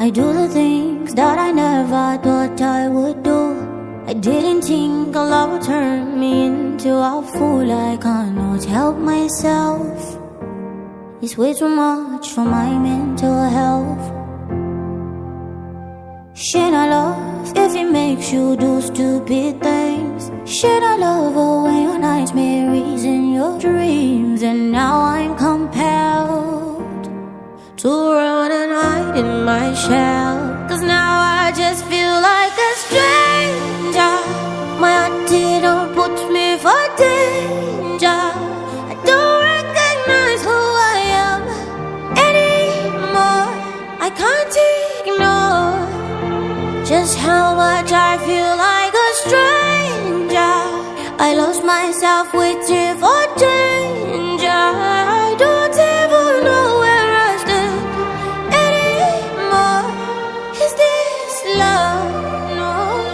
I do the things that I never thought I would do. I didn't think love would turn me into a fool. I cannot help myself. It's way too much for my mental health. Should I love if it makes you do stupid things? Should I love away your nightmares and your dreams? And now I'm compelled to run and hide in my shell. 'Cause now I just feel like a stranger. My antidote puts me for danger. I don't recognize who I am anymore. I can't ignore just how much I feel like a stranger. I lost myself waiting for danger. I don't even know where I stand anymore. Is this love? No.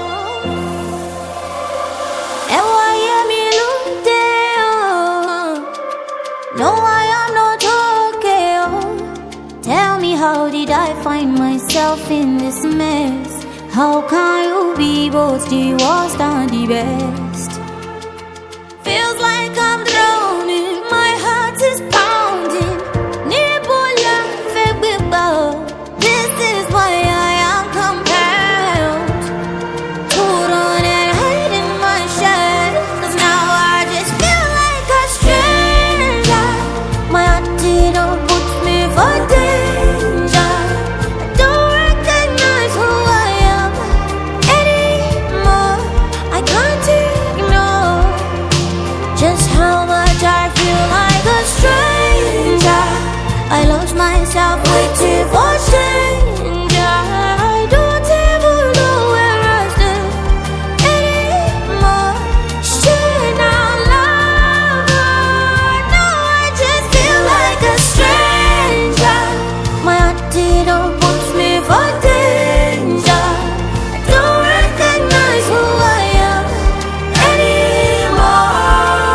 And why am I looking? No, I am not okay. Tell me, how did I find myself in this mess? How can you be both the worst and the best? Feels like I'm drowning, my heart is pounding. This is why I am compelled to run and hide in my shell. 'Cause now I just feel like a stranger. My antidote puts me for danger. I don't recognize who I am anymore. I can't ignore just how much I feel like a stranger. I lost myself waiting for danger. I don't even know where I stand anymore. Should I love her? No, I just feel like a stranger. My antidote puts me for danger. I don't recognize who I am anymore.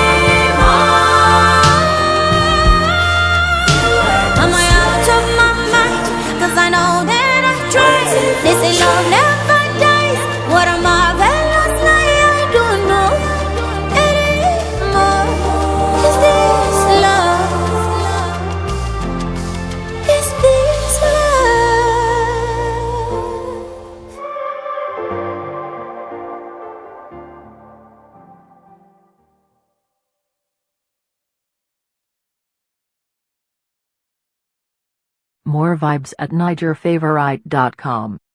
Am I out of my mind? 'Cause I know that I tried. They say love never dies. What a marvelous lie. I don't know anymore. Is this love? Is this love? More vibes at NigerFavorite.com.